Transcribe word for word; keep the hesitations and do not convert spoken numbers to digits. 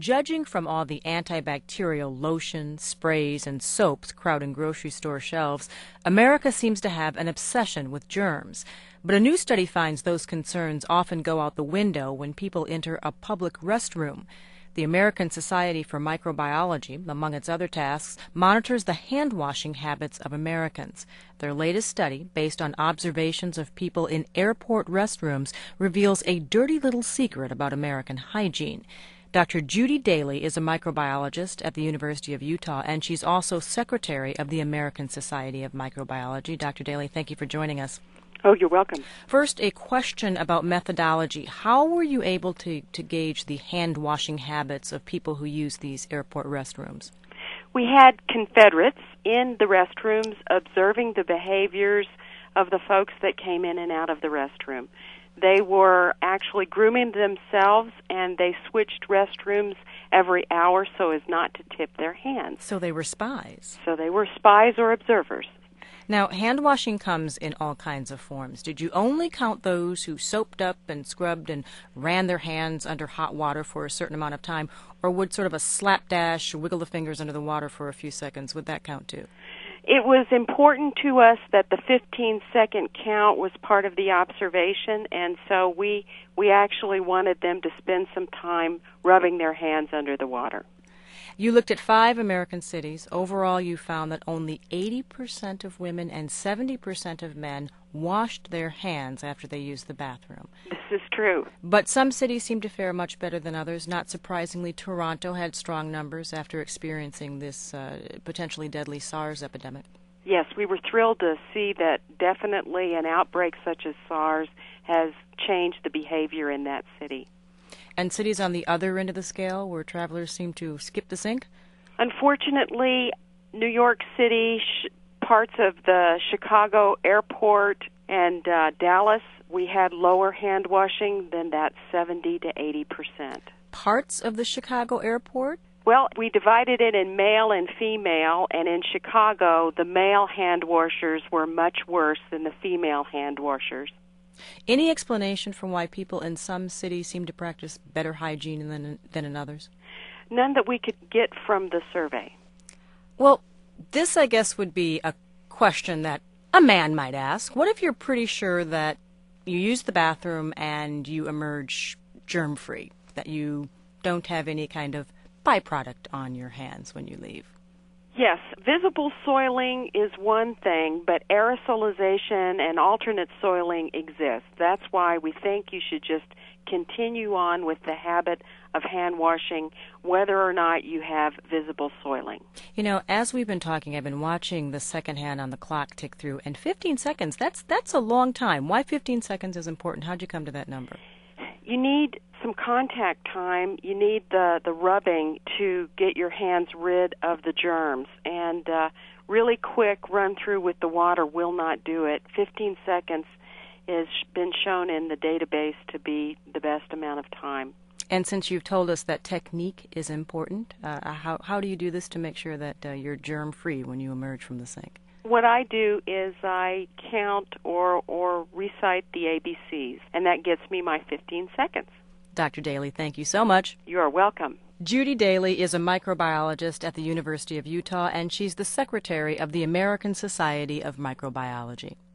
Judging from all the antibacterial lotions, sprays, and soaps crowding grocery store shelves, America seems to have an obsession with germs. But a new study finds those concerns often go out the window when people enter a public restroom. The American Society for Microbiology, among its other tasks, monitors the hand-washing habits of Americans. Their latest study, based on observations of people in airport restrooms, reveals a dirty little secret about American hygiene. Doctor Judy Daly is a microbiologist at the University of Utah, and she's also secretary of the American Society of Microbiology. Doctor Daly, thank you for joining us. Oh, you're welcome. First, a question about methodology. How were you able to, to gauge the hand-washing habits of people who use these airport restrooms? We had Confederates in the restrooms observing the behaviors of the folks that came in and out of the restroom. They were actually grooming themselves, and they switched restrooms every hour so as not to tip their hands. So they were spies. So they were spies or observers. Now, hand washing comes in all kinds of forms. Did you only count those who soaped up and scrubbed and ran their hands under hot water for a certain amount of time, or would sort of a slapdash, wiggle the fingers under the water for a few seconds, would that count too? It was important to us that the fifteen-second count was part of the observation, and so we we actually wanted them to spend some time rubbing their hands under the water. You looked at five American cities. Overall, you found that only eighty percent of women and seventy percent of men washed their hands after they used the bathroom. This is true. But some cities seem to fare much better than others. Not surprisingly, Toronto had strong numbers after experiencing this uh, potentially deadly SARS epidemic. Yes, we were thrilled to see that definitely an outbreak such as SARS has changed the behavior in that city. And cities on the other end of the scale where travelers seem to skip the sink? Unfortunately, New York City, sh- parts of the Chicago airport, and uh, Dallas, we had lower hand washing than that seventy to eighty percent. Parts of the Chicago airport? Well, we divided it in male and female, and in Chicago, the male hand washers were much worse than the female hand washers. Any explanation for why people in some cities seem to practice better hygiene than, than in others? None that we could get from the survey. Well, this, I guess, would be a question that a man might ask. What if you're pretty sure that you use the bathroom and you emerge germ-free, that you don't have any kind of byproduct on your hands when you leave? Yes, visible soiling is one thing, but aerosolization and alternate soiling exist. That's why we think you should just continue on with the habit of hand washing, whether or not you have visible soiling. You know, as we've been talking, I've been watching the second hand on the clock tick through, and fifteen seconds, that's that's a long time. Why fifteen seconds is important? How'd you come to that number? You need some contact time. You need the, the rubbing to get your hands rid of the germs. And uh, really quick run through with the water will not do it. fifteen seconds has been shown in the database to be the best amount of time. And since you've told us that technique is important, uh, how, how do you do this to make sure that uh, you're germ-free when you emerge from the sink? What I do is I count or or recite the A B Cs, and that gets me my fifteen seconds. Doctor Daly, thank you so much. You are welcome. Judy Daly is a microbiologist at the University of Utah, and she's the secretary of the American Society of Microbiology.